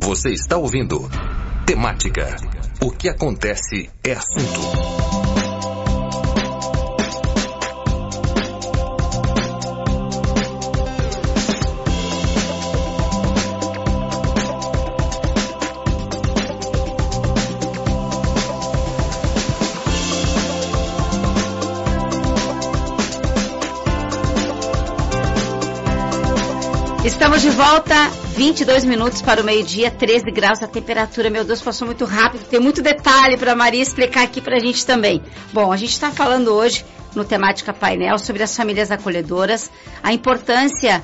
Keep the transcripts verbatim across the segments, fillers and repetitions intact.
Você está ouvindo Temática. O que acontece é assunto. Estamos de volta, vinte e dois minutos para o meio-dia, treze graus a temperatura. Meu Deus, passou muito rápido, tem muito detalhe para a Maria explicar aqui para a gente também. Bom, a gente está falando hoje no Temática Painel sobre as famílias acolhedoras, a importância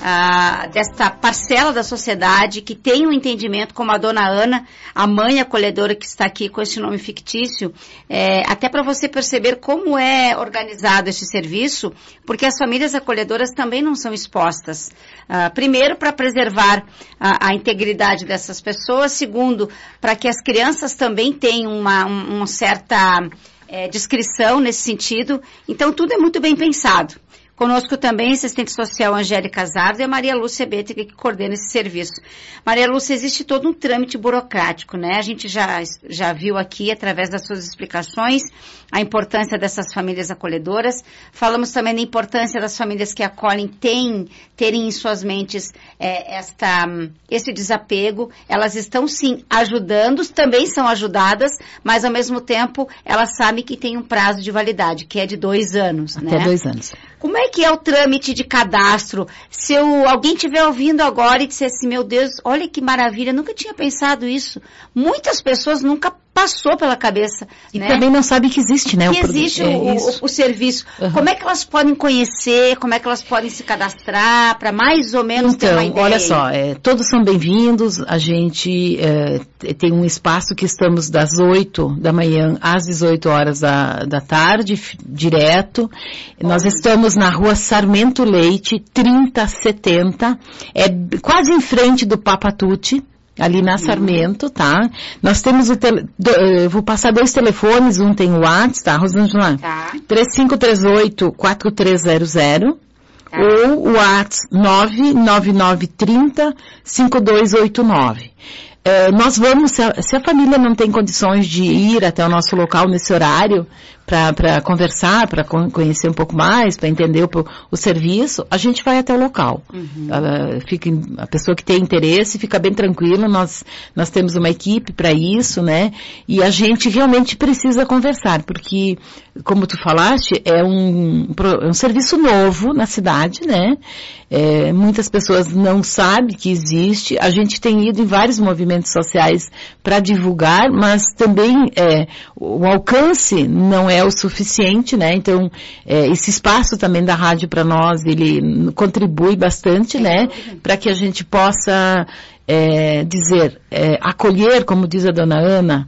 ah, desta parcela da sociedade que tem um entendimento, como a dona Ana, a mãe acolhedora que está aqui com esse nome fictício, é, até para você perceber como é organizado esse serviço, porque as famílias acolhedoras também não são expostas. Ah, primeiro, para preservar a, a integridade dessas pessoas. Segundo, para que as crianças também tenham uma, um, uma certa é, descrição nesse sentido. Então, tudo é muito bem pensado. Conosco também a assistente social Angélica Zardo e a Maria Lúcia Bettig, que coordena esse serviço. Maria Lúcia, existe todo um trâmite burocrático, né? A gente já, já viu aqui, através das suas explicações, a importância dessas famílias acolhedoras. Falamos também da importância das famílias que acolhem terem, terem em suas mentes é, esta, esse desapego. Elas estão, sim, ajudando, também são ajudadas, mas, ao mesmo tempo, elas sabem que tem um prazo de validade, que é de dois anos, Até né? dois anos. Como é que é o trâmite de cadastro? Se eu, alguém estiver ouvindo agora e disser assim, meu Deus, olha que maravilha, nunca tinha pensado isso. Muitas pessoas nunca passou pela cabeça. E né? também não sabe que existe, né? Que o existe o, é o, o serviço. Uhum. Como é que elas podem conhecer? Como é que elas podem se cadastrar? Para mais ou menos então, ter uma ideia? Olha só, é, todos são bem-vindos. A gente é, tem um espaço que estamos das oito da manhã às dezoito horas da, da tarde, f- direto. Bom, nós estamos na rua Sarmento Leite, trinta setenta, é quase em frente do Papa Tutti. Ali na Sarmento, tá? Nós temos o tele... Do, eu vou passar dois telefones, um tem o WhatsApp, tá, Rosângela? Tá. três cinco três oito, quatro três zero zero tá. Ou o WhatsApp nove nove nove três zero, cinco dois oito nove. Uh, nós vamos, se a, se a família não tem condições de ir até o nosso local nesse horário, para conversar, para conhecer um pouco mais, para entender o, o serviço, a gente vai até o local. Uhum. Ela fica, a pessoa que tem interesse fica bem tranquila, nós, nós temos uma equipe para isso, né? E a gente realmente precisa conversar, porque, como tu falaste, é um, um serviço novo na cidade, né? É, muitas pessoas não sabem que existe. A gente tem ido em vários movimentos sociais para divulgar, mas também é, o alcance não é o suficiente, né? Então, é, esse espaço também da rádio para nós, ele contribui bastante, né? Para que a gente possa é, dizer, é, acolher, como diz a dona Ana,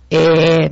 é,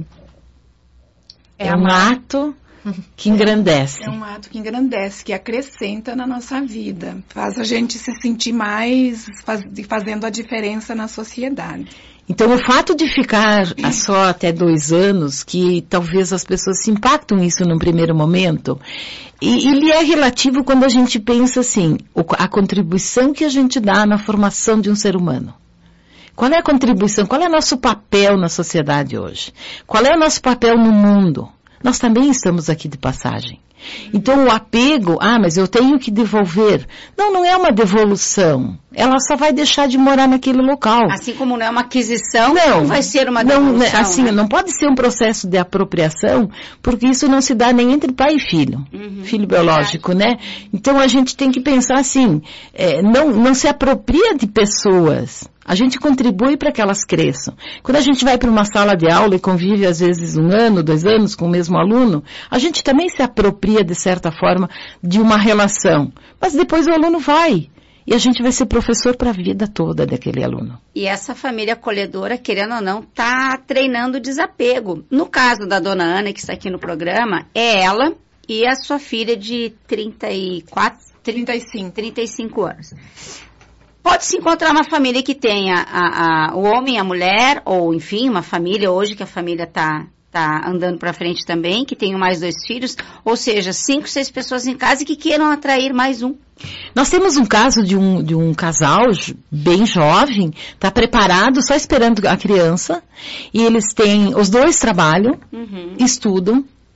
é, é um ato que engrandece. É um ato que engrandece, que acrescenta na nossa vida, faz a gente se sentir mais, faz, fazendo a diferença na sociedade. Então, o fato de ficar só até dois anos, que talvez as pessoas se impactam isso num primeiro momento, e ele é relativo quando a gente pensa assim, a contribuição que a gente dá na formação de um ser humano. Qual é a contribuição? Qual é o nosso papel na sociedade hoje? Qual é o nosso papel no mundo? Nós também estamos aqui de passagem. Então o apego, ah, mas eu tenho que devolver. Não, não é uma devolução. Ela só vai deixar de morar naquele local. Assim como não é uma aquisição, não, não vai ser uma devolução. Não, assim, né? Não pode ser um processo de apropriação, porque isso não se dá nem entre pai e filho. Uhum, filho biológico, verdade. Né? Então a gente tem que pensar assim, é, não, não se apropria de pessoas. A gente contribui para que elas cresçam. Quando a gente vai para uma sala de aula e convive às vezes um ano, dois anos com o mesmo aluno, a gente também se apropria de certa forma de uma relação. Mas depois o aluno vai. E a gente vai ser professor para a vida toda daquele aluno. E essa família acolhedora, querendo ou não, está treinando o desapego. No caso da dona Ana, que está aqui no programa, é ela e a sua filha de trinta e quatro, trinta e cinco, trinta e cinco anos. Pode-se encontrar uma família que tenha a, a, o homem e a mulher, ou enfim, uma família hoje que a família está tá andando para frente também, que tenham mais dois filhos, ou seja, cinco, seis pessoas em casa e que queiram atrair mais um. Nós temos um caso de um, de um casal bem jovem, está preparado, só esperando a criança, e eles têm, os dois trabalham, uhum. estudam,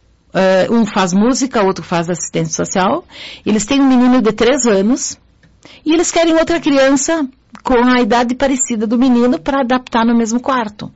uh, um faz música, outro faz assistência social, eles têm um menino de três anos, e eles querem outra criança com a idade parecida do menino para adaptar no mesmo quarto.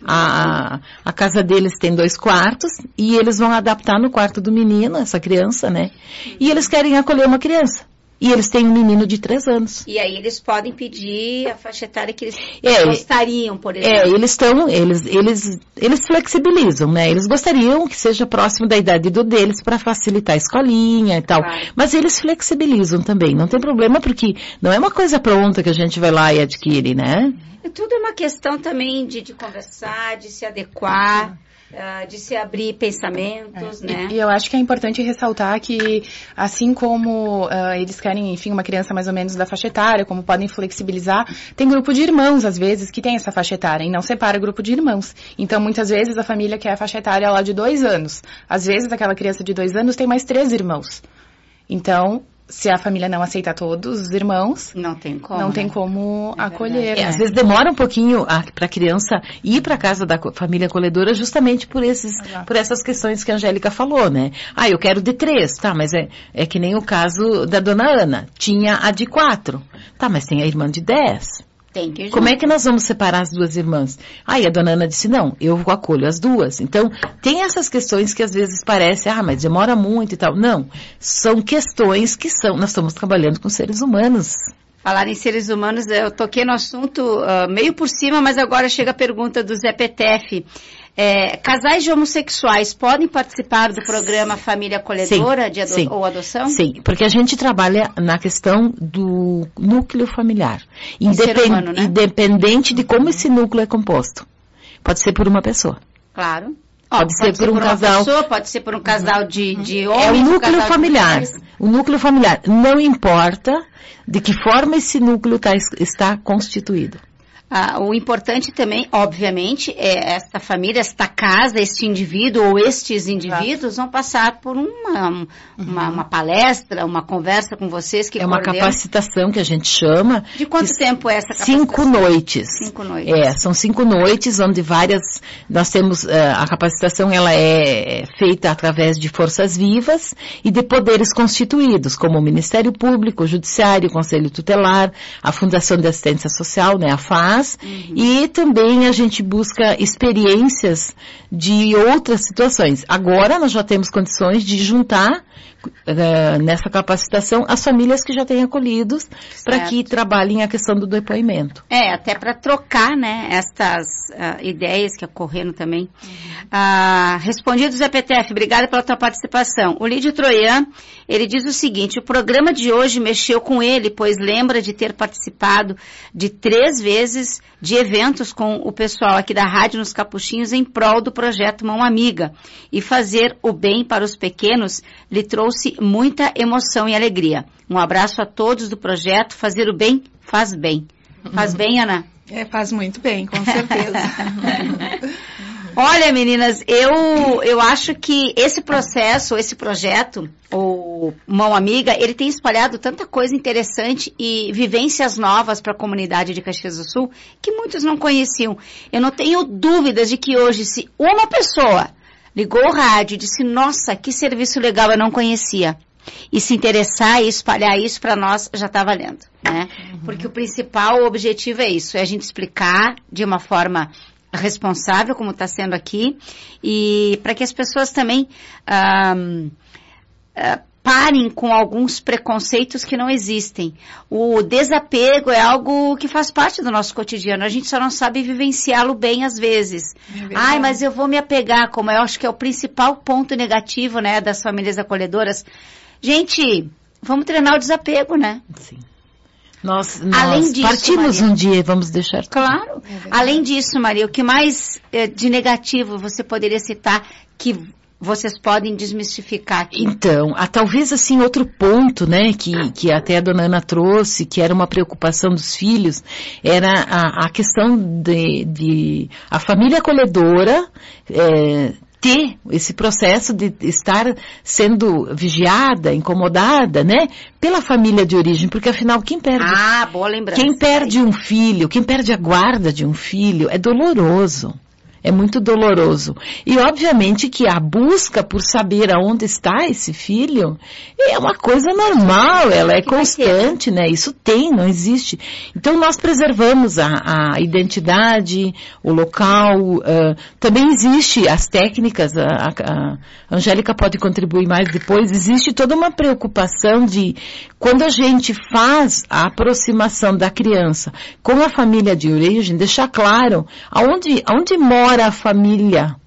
A, a, a casa deles tem dois quartos e eles vão adaptar no quarto do menino, essa criança, né? E eles querem acolher uma criança. E eles têm um menino de três anos. E aí eles podem pedir a faixa etária que eles é, gostariam, por exemplo. É, eles estão, eles, eles, eles flexibilizam, né? Eles gostariam que seja próximo da idade do deles para facilitar a escolinha e tal. Claro. Mas eles flexibilizam também, não tem problema, porque não é uma coisa pronta que a gente vai lá e adquire, né? Tudo é uma questão também de, de conversar, de se adequar. Uh, de se abrir pensamentos, é. né? E, e eu acho que é importante ressaltar que, assim como uh, eles querem, enfim, uma criança mais ou menos da faixa etária, como podem flexibilizar, tem grupo de irmãos, às vezes, que tem essa faixa etária e não separa grupo de irmãos. Então, muitas vezes, a família quer a faixa etária lá de dois anos. Às vezes, aquela criança de dois anos tem mais três irmãos. Então, se a família não aceita todos os irmãos, não tem como, não né? tem como é acolher. É, né? Às vezes demora um pouquinho para a criança ir para a casa da família acolhedora justamente por, esses, por essas questões que a Angélica falou, né? Ah, eu quero de três, tá, mas é, é que nem o caso da dona Ana. Tinha a de quatro, tá, mas tem a irmã de dez. Tem que Como é que nós vamos separar as duas irmãs? Aí a dona Ana disse, não, eu acolho as duas. Então, tem essas questões que às vezes parece, ah, mas demora muito e tal. Não, são questões que são, nós estamos trabalhando com seres humanos. Falar em seres humanos, eu toquei no assunto uh, meio por cima, mas agora chega a pergunta do Zé Petef. É, casais de homossexuais podem participar do programa Família Acolhedora sim, de ado- sim, ou adoção? Sim, porque a gente trabalha na questão do núcleo familiar. Independ- humano, né? Independente de como esse núcleo é composto. Pode ser por uma pessoa. Claro. Pode, pode ser, ser por um por casal. Pessoa, pode ser por um casal de, de homens. É o núcleo um familiar. O núcleo familiar. Não importa de que forma esse núcleo tá, está constituído. Ah, o importante também, obviamente, é esta família, esta casa, este indivíduo ou estes indivíduos Exato. Vão passar por uma, uma, uhum. uma palestra, uma conversa com vocês. Que é uma capacitação que a gente chama. De quanto tempo é essa capacitação? Cinco noites. Cinco noites. É, são cinco noites onde várias, nós temos, uh, a capacitação ela é feita através de forças vivas e de poderes constituídos, como o Ministério Público, o Judiciário, o Conselho Tutelar, a Fundação de Assistência Social, né, a F A S, Uhum. E também a gente busca experiências de outras situações. Agora nós já temos condições de juntar uh, nessa capacitação as famílias que já têm acolhidos para que trabalhem a questão do depoimento. É, até para trocar, né, estas uh, ideias que ocorreram também. Uhum. Uh, respondido, Zé P T F, obrigada pela tua participação. O Lídio Troian, ele diz o seguinte, o programa de hoje mexeu com ele, pois lembra de ter participado de três vezes de eventos com o pessoal aqui da Rádio nos Capuchinhos em prol do projeto Mão Amiga. E fazer o bem para os pequenos lhe trouxe muita emoção e alegria. Um abraço a todos do projeto. Fazer o bem faz bem. Faz bem, Ana? É, faz muito bem, com certeza. Olha, meninas, eu, eu acho que esse processo, esse projeto, o Mão Amiga, ele tem espalhado tanta coisa interessante e vivências novas para a comunidade de Caxias do Sul que muitos não conheciam. Eu não tenho dúvidas de que hoje, se uma pessoa ligou o rádio e disse, nossa, que serviço legal, eu não conhecia, e se interessar e espalhar isso para nós, já está valendo, né? Uhum. Porque o principal objetivo é isso, é a gente explicar de uma forma responsável, como está sendo aqui, e para que as pessoas também um, uh, parem com alguns preconceitos que não existem. O desapego é algo que faz parte do nosso cotidiano, a gente só não sabe vivenciá-lo bem às vezes. É Ai, mas eu vou me apegar, como eu acho que é o principal ponto negativo, né, das famílias acolhedoras. Gente, vamos treinar o desapego, né? Sim. Nós, nós Além disso, partimos Maria, um dia e vamos deixar tudo. Claro. É Além disso, Maria, o que mais é, de negativo você poderia citar que vocês podem desmistificar aqui? Então, há, talvez assim outro ponto, né, que, que até a dona Ana trouxe, que era uma preocupação dos filhos, era a, a questão de, de a família acolhedora é, ter esse processo de estar sendo vigiada, incomodada, né, pela família de origem, porque afinal quem perde, ah, boa lembrança, quem perde um filho, quem perde a guarda de um filho é doloroso. É muito doloroso. E obviamente que a busca por saber aonde está esse filho é uma coisa normal, ela é constante, né? Isso tem, não existe. Então nós preservamos a, a identidade, o local, uh, também existe as técnicas, a, a, a Angélica pode contribuir mais depois, existe toda uma preocupação de, quando a gente faz a aproximação da criança com a família de origem, deixar claro aonde, aonde mora a família,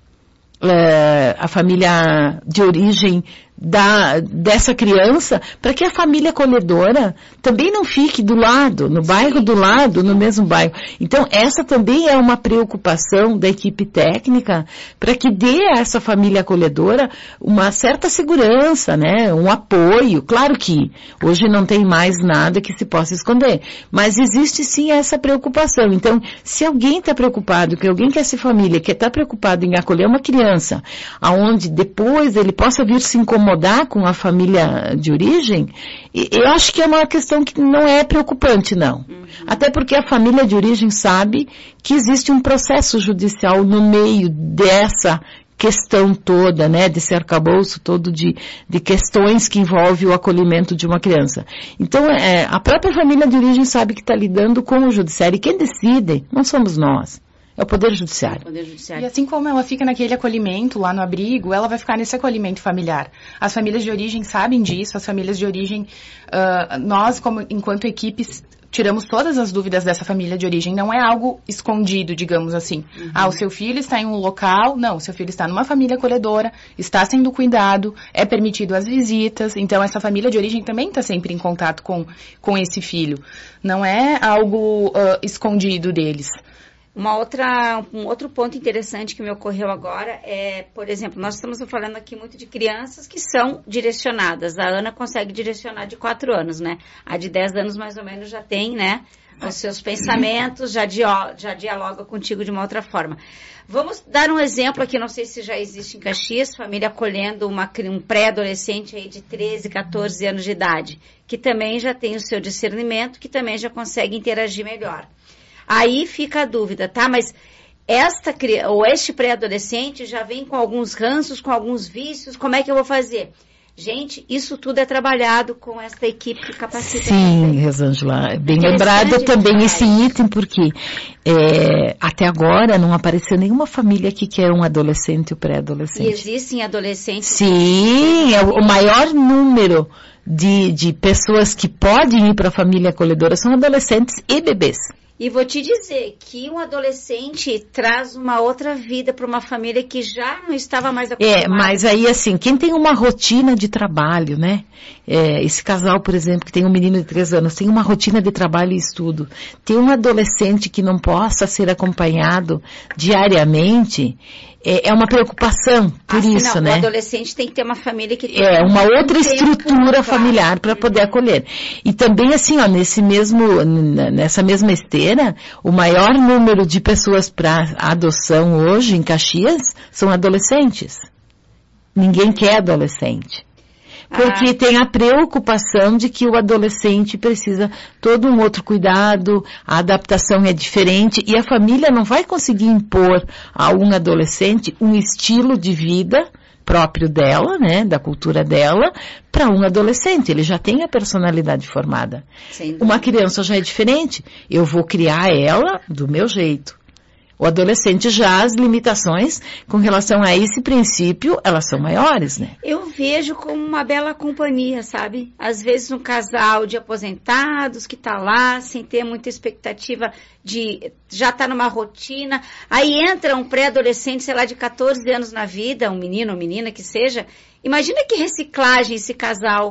é, a família de origem da, dessa criança, para que a família acolhedora também não fique do lado, no bairro do lado, no mesmo bairro. Então, essa também é uma preocupação da equipe técnica, para que dê a essa família acolhedora uma certa segurança, né, um apoio. Claro que hoje não tem mais nada que se possa esconder, mas existe sim essa preocupação. Então, se alguém está preocupado, que alguém que essa família que está preocupado em acolher uma criança, aonde depois ele possa vir se incomodar com a família de origem, eu acho que é uma questão que não é preocupante, não. Uhum. Até porque a família de origem sabe que existe um processo judicial no meio dessa questão toda, né, desse arcabouço todo de, de questões que envolvem o acolhimento de uma criança. Então, é, a própria família de origem sabe que está lidando com o judiciário, e quem decide não somos nós. É o Poder Judiciário. Poder Judiciário. E assim como ela fica naquele acolhimento lá no abrigo, ela vai ficar nesse acolhimento familiar. As famílias de origem sabem disso, as famílias de origem, uh, nós, como, enquanto equipes, tiramos todas as dúvidas dessa família de origem. Não é algo escondido, digamos assim. Uhum. Ah, o seu filho está em um local. Não, o seu filho está numa família acolhedora, está sendo cuidado, é permitido as visitas. Então, essa família de origem também está sempre em contato com, com esse filho. Não é algo uh, escondido deles. Uma outra, um outro ponto interessante que me ocorreu agora é, por exemplo, nós estamos falando aqui muito de crianças que são direcionadas. A Ana consegue direcionar de quatro anos, né? A de dez anos mais ou menos já tem, né, os seus pensamentos, já, dio, já dialoga contigo de uma outra forma. Vamos dar um exemplo aqui, não sei se já existe em Caxias, família acolhendo uma, um pré-adolescente aí de treze, quatorze anos de idade, que também já tem o seu discernimento, que também já consegue interagir melhor. Aí fica a dúvida, tá? Mas esta ou este pré-adolescente já vem com alguns ranços, com alguns vícios, como é que eu vou fazer? Gente, isso tudo é trabalhado com esta equipe que capacita. Sim, Rosângela, bem lembrado também esse item, porque é, até agora não apareceu nenhuma família que quer um adolescente ou pré-adolescente. E existem adolescentes? Sim, é o, o maior número de, de pessoas que podem ir para a família acolhedora são adolescentes e bebês. E vou te dizer que um adolescente traz uma outra vida para uma família que já não estava mais acostumada. É, mas aí assim, quem tem uma rotina de trabalho, né? É, esse casal, por exemplo, que tem um menino de três anos, tem uma rotina de trabalho e estudo. Tem um adolescente que não possa ser acompanhado diariamente, é, é uma preocupação por assim, isso, não, né? O adolescente tem que ter uma família que tem É, uma um outra estrutura familiar para poder acolher. E também assim, ó, nesse mesmo, nessa mesma esteira, o maior número de pessoas para adoção hoje em Caxias são adolescentes. Ninguém quer adolescente. Porque ah. tem a preocupação de que o adolescente precisa todo um outro cuidado, a adaptação é diferente e a família não vai conseguir impor a um adolescente um estilo de vida próprio dela, né, da cultura dela, para um adolescente. Ele já tem a personalidade formada. Uma criança já é diferente. Eu vou criar ela do meu jeito. O adolescente já, as limitações com relação a esse princípio, elas são maiores, né? Eu vejo como uma bela companhia, sabe? Às vezes um casal de aposentados que tá lá, sem ter muita expectativa de... já tá numa rotina. Aí entra um pré-adolescente, sei lá, de quatorze anos na vida, um menino ou menina que seja. Imagina que reciclagem esse casal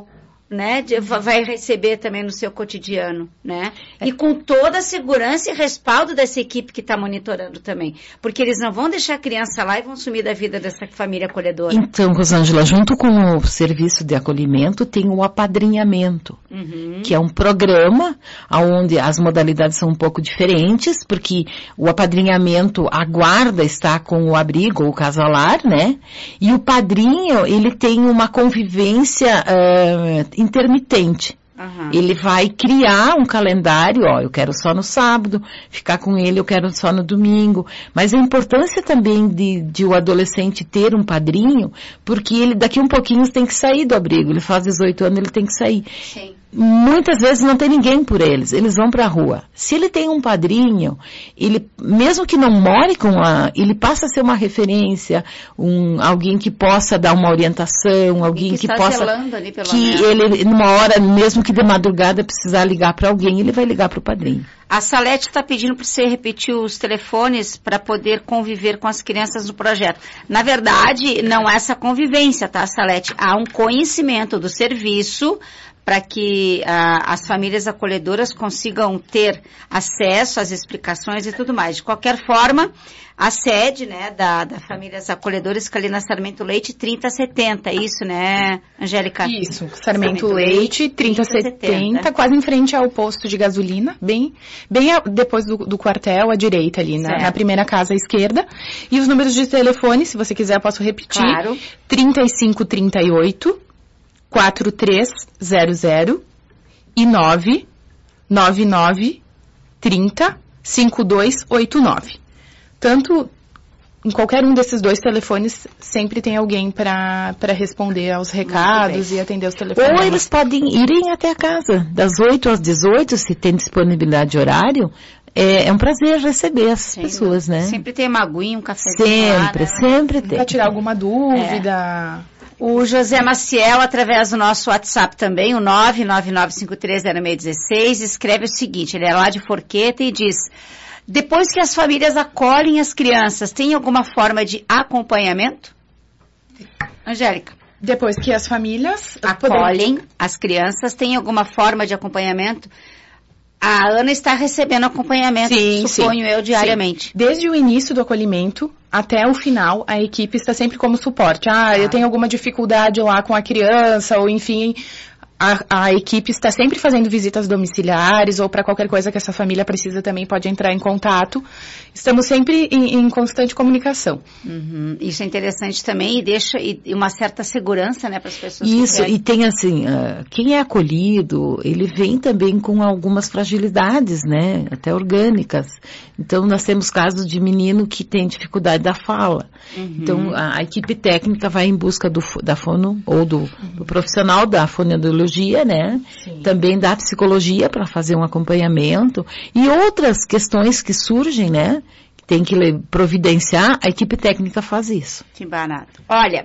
né, de, vai receber também no seu cotidiano, né? E com toda a segurança e respaldo dessa equipe que está monitorando também. Porque eles não vão deixar a criança lá e vão sumir da vida dessa família acolhedora. Então, Rosângela, junto com o serviço de acolhimento, tem o apadrinhamento, uhum. que é um programa onde as modalidades são um pouco diferentes, porque o apadrinhamento, a guarda está com o abrigo, o casalar, né? E o padrinho, ele tem uma convivência uh, intermitente. Uhum. Ele vai criar um calendário, ó, eu quero só no sábado, ficar com ele eu quero só no domingo. Mas a importância também de, de o adolescente ter um padrinho, porque ele daqui um pouquinho tem que sair do abrigo, ele faz dezoito anos, ele tem que sair. Sim. Muitas vezes não tem ninguém por eles, eles vão para a rua. Se ele tem um padrinho, ele, mesmo que não more com a, ele passa a ser uma referência, um, alguém que possa dar uma orientação, alguém que, que possa, ali, pelo que menos. Ele, numa hora, mesmo que de madrugada, precisar ligar para alguém, ele vai ligar para o padrinho. A Salete está pedindo para você repetir os telefones para poder conviver com as crianças no projeto. Na verdade, não é essa convivência, tá, Salete? Há um conhecimento do serviço para que ah, as famílias acolhedoras consigam ter acesso às explicações e tudo mais. De qualquer forma, a sede, né, da, da Famílias Acolhedoras fica ali na Sarmento Leite trinta setenta, é isso, né, Angélica? Isso, Sarmento, Sarmento Leite trinta setenta, quase em frente ao posto de gasolina, bem, bem a, depois do, do quartel, à direita ali, na, na primeira casa à esquerda. E os números de telefone, se você quiser, eu posso repetir. Claro. trinta e cinco, trinta e oito, quatro três zero zero e nove nove nove trinta, cinquenta e dois oitenta e nove. Tanto em qualquer um desses dois telefones, sempre tem alguém para responder aos recados e atender os telefones. Ou eles podem irem até a casa, das oito às dezoito, se tem disponibilidade de horário. É, é um prazer receber essas Sim, pessoas, né? Sempre tem uma aguinha, um cafezinho Sempre, lá, né? sempre tem. Para tirar alguma dúvida. É. O José Maciel, através do nosso WhatsApp também, o nove nove nove cinco três zero seis um seis, escreve o seguinte, ele é lá de Forqueta e diz: depois que as famílias acolhem as crianças, tem alguma forma de acompanhamento? Angélica. Depois que as famílias acolhem podemos... as crianças, tem alguma forma de acompanhamento? A Ana está recebendo acompanhamento, sim, suponho sim, eu, diariamente. Sim. Desde o início do acolhimento até o final, a equipe está sempre como suporte. Ah, ah. eu tenho alguma dificuldade lá com a criança, ou enfim... A, a equipe está sempre fazendo visitas domiciliares ou para qualquer coisa que essa família precisa também pode entrar em contato. Estamos sempre em, em constante comunicação. Uhum. Isso é interessante também e deixa e, e uma certa segurança, né, para as pessoas. Isso, e tem assim, uh, quem é acolhido, ele vem também com algumas fragilidades, né, até orgânicas. Então, nós temos casos de menino que tem dificuldade da fala. Uhum. Então, a, a equipe técnica vai em busca do, da fono ou do, uhum. do profissional da fonoaudiologia, né? Sim. Também da psicologia para fazer um acompanhamento e outras questões que surgem, né? Que tem que providenciar, a equipe técnica faz isso. Que barato. Olha,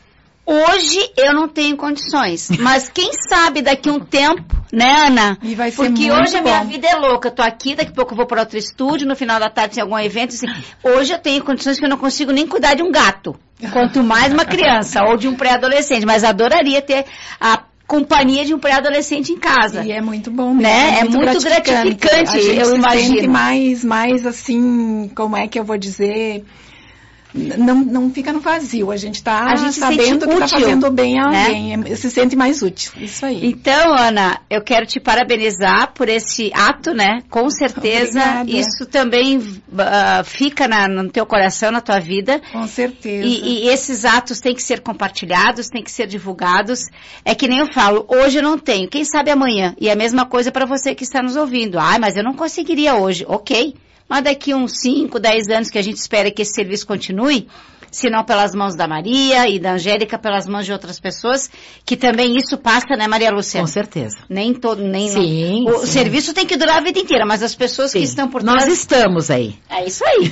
hoje eu não tenho condições, mas quem sabe daqui a um tempo, né, Ana? E vai ser Porque muito hoje a bom. minha vida é louca. Eu tô aqui, daqui a pouco eu vou para outro estúdio, no final da tarde tem algum evento. Assim, hoje eu tenho condições que eu não consigo nem cuidar de um gato, quanto mais uma criança ou de um pré-adolescente, mas adoraria ter a companhia de um pré-adolescente em casa. E é muito bom, né? É muito, é muito gratificante, gratificante a gente eu se imagino. Sente mais, mais assim, como é que eu vou dizer... Não, não fica no vazio, a gente está sabendo que está fazendo bem a alguém, né? Se sente mais útil, isso aí. Então, Ana, eu quero te parabenizar por esse ato, né? Com certeza, Obrigada. Isso também uh, fica na, no teu coração, na tua vida. Com certeza. E, e esses atos têm que ser compartilhados, têm que ser divulgados. É que nem eu falo, hoje eu não tenho, quem sabe amanhã. E a mesma coisa para você que está nos ouvindo. Ah, mas eu não conseguiria hoje. Ok. Mas daqui uns cinco, dez anos que a gente espera que esse serviço continue, se não pelas mãos da Maria e da Angélica, pelas mãos de outras pessoas, que também isso passa, né, Maria Lúcia? Com certeza. Nem todo, nem... Sim, o sim. serviço tem que durar a vida inteira, mas as pessoas sim. que estão por trás... Nós estamos aí. É isso aí.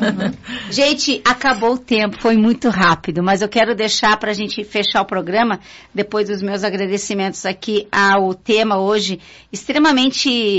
Gente, acabou o tempo, foi muito rápido, mas eu quero deixar para a gente fechar o programa, depois dos meus agradecimentos aqui ao tema hoje, extremamente...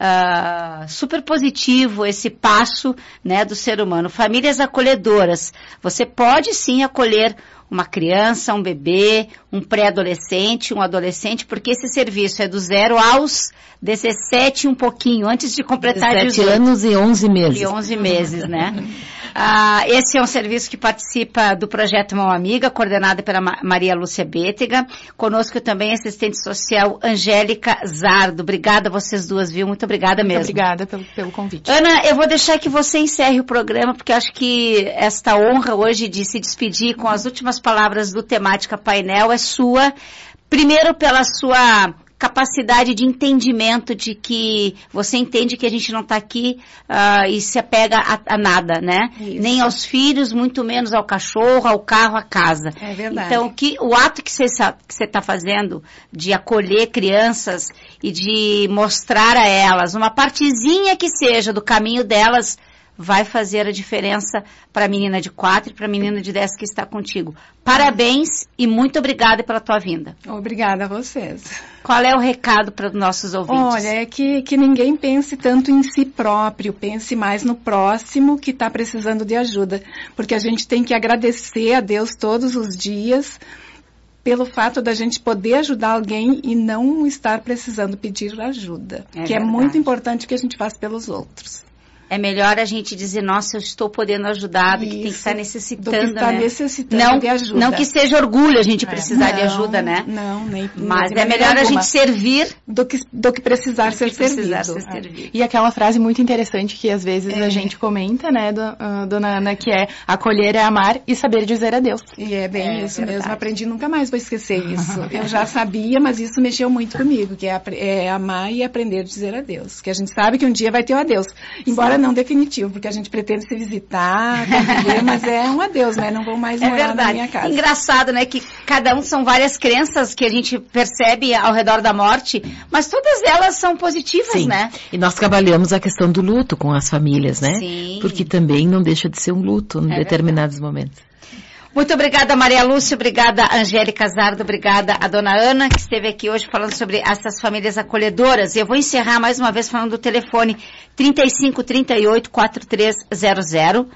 uh, super positivo esse passo, né, do ser humano. Famílias acolhedoras. Você pode sim acolher uma criança, um bebê, um pré-adolescente, um adolescente, porque esse serviço é do zero aos dezessete e um pouquinho, antes de completar dezessete anos e onze meses. E onze meses, né? Ah, esse é um serviço que participa do projeto Mão Amiga, coordenado pela Maria Lúcia Bétega. Conosco também a assistente social Angélica Zardo. Obrigada a vocês duas, viu? Muito obrigada mesmo. Muito obrigada pelo, pelo convite. Ana, eu vou deixar que você encerre o programa, porque acho que esta honra hoje de se despedir com as últimas palavras do Temática Painel é sua. Primeiro pela sua capacidade de entendimento de que você entende que a gente não está aqui uh, e se apega a, a nada, né? Isso. Nem aos filhos, muito menos ao cachorro, ao carro, à casa. É verdade. Então, que, o ato que você está fazendo de acolher crianças e de mostrar a elas uma partezinha que seja do caminho delas vai fazer a diferença para a menina de quatro e para a menina de dez que está contigo. Parabéns e muito obrigada pela tua vinda. Obrigada a vocês. Qual é o recado para os nossos ouvintes? Olha, é que, que ninguém pense tanto em si próprio, pense mais no próximo que está precisando de ajuda, porque a gente tem que agradecer a Deus todos os dias pelo fato da gente poder ajudar alguém e não estar precisando pedir ajuda, é que verdade. É muito importante que a gente faça pelos outros. É melhor a gente dizer, nossa, eu estou podendo ajudar, do que tem que estar necessitando, do que estar né? necessitando não, de ajuda. Não que seja orgulho a gente precisar é, não, de ajuda, né? Não, nem Mas nem é melhor a gente servir do que, do que precisar do ser que precisar servido. Ser servido. E aquela frase muito interessante que às vezes é. a gente comenta, né, do, uh, dona Ana, que é acolher é amar e saber dizer adeus. E é bem é, isso é mesmo, aprendi, nunca mais vou esquecer isso. Eu já sabia, mas isso mexeu muito comigo, que é, é amar e aprender a dizer adeus. Que a gente sabe que um dia vai ter o adeus, embora Sim. não definitivo, porque a gente pretende se visitar, conviver, mas é um adeus, né? Não vou mais morar é verdade. na minha casa. Engraçado, né? Que cada um são várias crenças que a gente percebe ao redor da morte, mas todas elas são positivas, Sim. né? E nós trabalhamos a questão do luto com as famílias, né? Sim. Porque também não deixa de ser um luto em é determinados verdade. momentos. Muito obrigada, Maria Lúcia, obrigada, Angélica Zardo, obrigada a dona Ana, que esteve aqui hoje falando sobre essas famílias acolhedoras. E eu vou encerrar mais uma vez falando do telefone trinta e cinco, trinta e oito, quarenta e três zero zero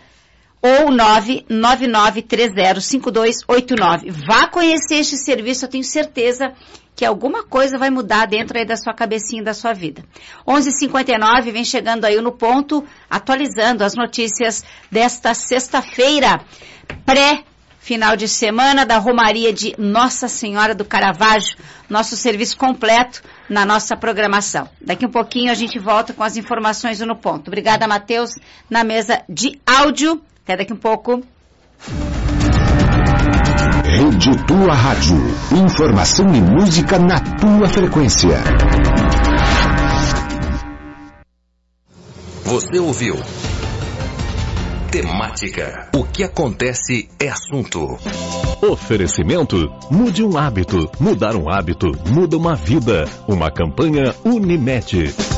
ou nove nove nove três zero cinco dois oito nove. Vá conhecer este serviço, eu tenho certeza que alguma coisa vai mudar dentro aí da sua cabecinha e da sua vida. onze e cinquenta e nove, vem chegando aí no ponto, atualizando as notícias desta sexta-feira, pré final de semana da Romaria de Nossa Senhora do Caravaggio, nosso serviço completo na nossa programação. Daqui um pouquinho a gente volta com as informações no ponto. Obrigada, Matheus, na mesa de áudio. Até daqui um pouco. Rede Tua Rádio. Informação e música na tua frequência. Você ouviu? Temática. O que acontece é assunto. Oferecimento. Mude um hábito. Mudar um hábito muda uma vida. Uma campanha Unimed.